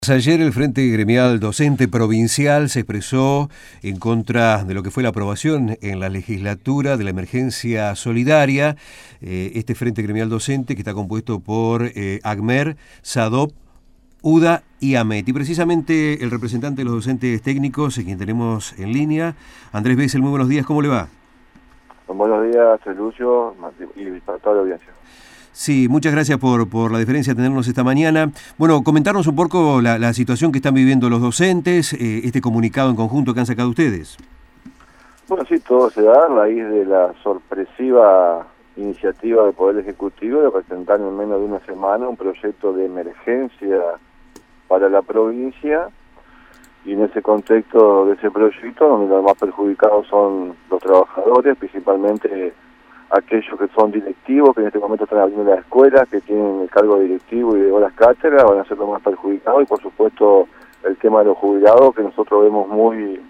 Ayer el Frente Gremial Docente Provincial se expresó en contra de lo que fue la aprobación en la legislatura de la emergencia solidaria. Este Frente Gremial Docente que está compuesto por ACMER, SADOP, UDA y AMET. Y precisamente el representante de los docentes técnicos, quien tenemos en línea, Andrés Bessel, muy buenos días, ¿cómo le va? Buenos días, soy Lucio y para toda la audiencia. Sí, muchas gracias por la deferencia de tenernos esta mañana. Bueno, comentarnos un poco la situación que están viviendo los docentes, este comunicado en conjunto que han sacado ustedes. Bueno, sí, todo se da a raíz de la sorpresiva iniciativa del Poder Ejecutivo de presentar en menos de una semana un proyecto de emergencia para la provincia, y en ese contexto de ese proyecto, donde los más perjudicados son los trabajadores, principalmente aquellos que son directivos, que en este momento están abriendo las escuelas, que tienen el cargo directivo y de horas cátedra, van a ser los más perjudicados, y por supuesto el tema de los jubilados, que nosotros vemos muy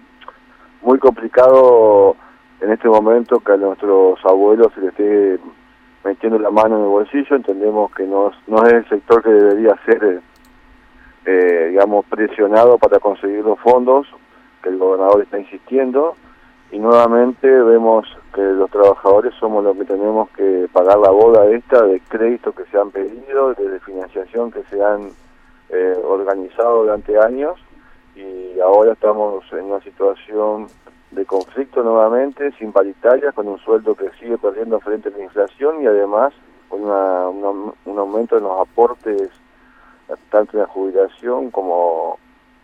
complicado en este momento que a nuestros abuelos se les esté metiendo la mano en el bolsillo. Entendemos que no es el sector que debería ser digamos, presionado para conseguir los fondos, que el gobernador está insistiendo, y nuevamente vemos que los trabajadores somos los que tenemos que pagar la boda esta de créditos que se han pedido, de financiación que se han organizado durante años, y ahora estamos en una situación de conflicto nuevamente, sin paritarias, con un sueldo que sigue perdiendo frente a la inflación, y además con un aumento en los aportes tanto en la jubilación como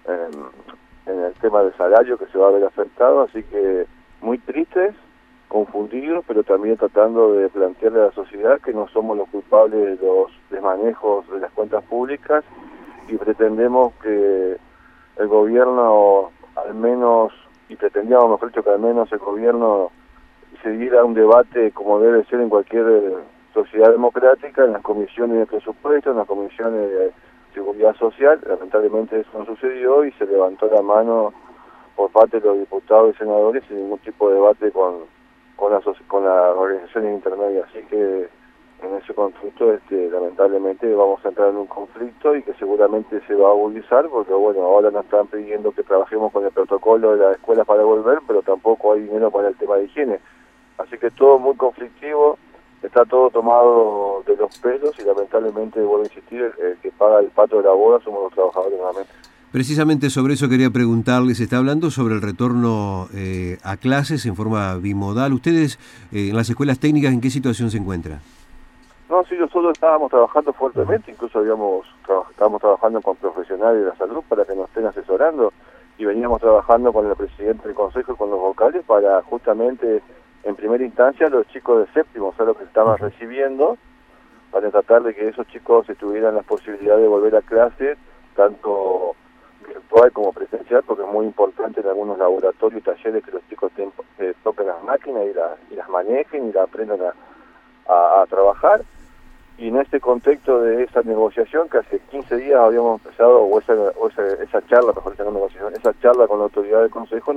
en el tema del salario, que se va a ver afectado. Así que muy tristes, confundidos, pero también tratando de plantearle a la sociedad que no somos los culpables de los desmanejos de las cuentas públicas, y pretendemos que el gobierno al menos, y pretendíamos mejor dicho que al menos el gobierno se diera un debate como debe ser en cualquier sociedad democrática, en las comisiones de presupuesto, en las comisiones de seguridad social. Lamentablemente eso no sucedió y se levantó la mano por parte de los diputados y senadores sin ningún tipo de debate con las organizaciones intermedias. Así que en ese conflicto lamentablemente vamos a entrar en un conflicto, y que seguramente se va a agudizar, porque bueno, ahora nos están pidiendo que trabajemos con el protocolo de las escuelas para volver, pero tampoco hay dinero para el tema de higiene. Así que todo muy conflictivo, está todo tomado de los pelos, y lamentablemente, vuelvo a insistir, el que paga el pato de la boda somos los trabajadores nuevamente. Precisamente sobre eso quería preguntarle, se está hablando sobre el retorno a clases en forma bimodal. ¿Ustedes en las escuelas técnicas en qué situación se encuentran? No, sí, nosotros estábamos trabajando fuertemente, incluso estábamos trabajando con profesionales de la salud para que nos estén asesorando, y veníamos trabajando con el presidente del consejo y con los vocales para justamente, en primera instancia, los chicos de séptimo, o sea, los que estaban recibiendo, para tratar de que esos chicos tuvieran la posibilidad de volver a clase, tanto virtual como presencial, porque es muy importante en algunos laboratorios y talleres que los chicos toquen las máquinas y las manejen y las aprendan a trabajar. Y en este contexto de esa negociación, que hace 15 días habíamos empezado, o esa charla, mejor dicho, no negociación, esa charla con la autoridad del consejo,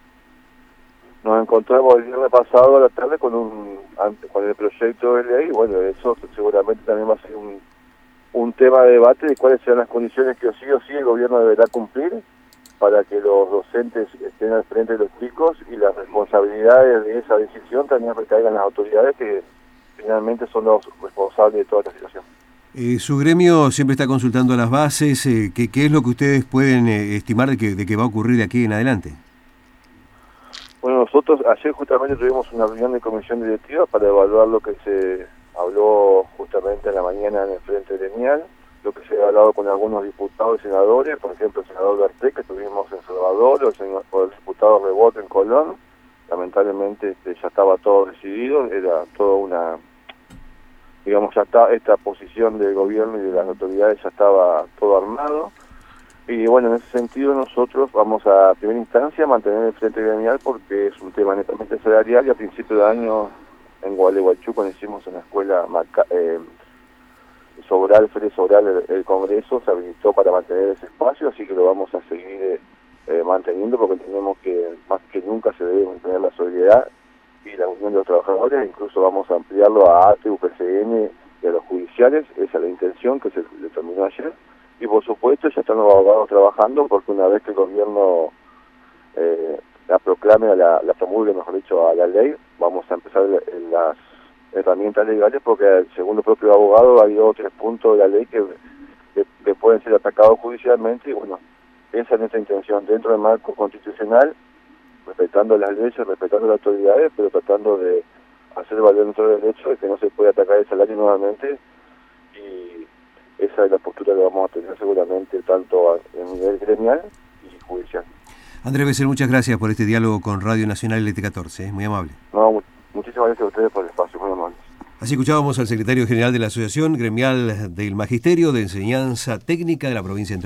nos encontramos el viernes pasado a la tarde con el proyecto de ley. Bueno, eso seguramente también va a ser un tema de debate de cuáles serán las condiciones que sí o sí el gobierno deberá cumplir para que los docentes estén al frente de los chicos, y las responsabilidades de esa decisión también recaigan en las autoridades, que finalmente son los responsables de toda esta situación. Su gremio siempre está consultando las bases. ¿Qué es lo que ustedes pueden estimar de que va a ocurrir de aquí en adelante? Bueno, nosotros ayer justamente tuvimos una reunión de comisión directiva para evaluar lo que se habló justamente en la mañana en el Frente Gremial, lo que se ha hablado con algunos diputados y senadores, por ejemplo el senador Garté, que estuvimos en Salvador, o el diputado Rebot en Colón. Lamentablemente ya estaba todo decidido, era toda digamos, ya está, esta posición del gobierno y de las autoridades ya estaba todo armado. Y bueno, en ese sentido nosotros vamos a primera instancia a mantener el Frente Gremial, porque es un tema netamente salarial, y a principio de año en Gualeguaychú, cuando hicimos en la escuela Fede Sobral el Congreso, se habilitó para mantener ese espacio, así que lo vamos a seguir manteniendo, porque entendemos que más que nunca se debe mantener la solidaridad y la unión de los trabajadores. Incluso vamos a ampliarlo a ATE, UPCN y a los judiciales. Esa es la intención que se determinó ayer, y por supuesto ya están los abogados trabajando, porque una vez que el gobierno la proclame, la promulgue, mejor dicho, a la ley, vamos a empezar las herramientas legales, porque según los propios abogados hay 2 o 3 puntos de la ley que pueden ser atacados judicialmente, y bueno, esa es nuestra intención, dentro del marco constitucional, respetando las leyes, respetando las autoridades, pero tratando de hacer valer nuestro derecho de que no se puede atacar el salario nuevamente, y esa es la postura que vamos a tener seguramente tanto en nivel gremial y judicial. Andrés Bessel, muchas gracias por este diálogo con Radio Nacional LT14, muy amable. No, muchísimas gracias a ustedes por el espacio, muy amable. Así escuchábamos al secretario general de la Asociación Gremial del Magisterio de Enseñanza Técnica de la provincia de Entre Ríos.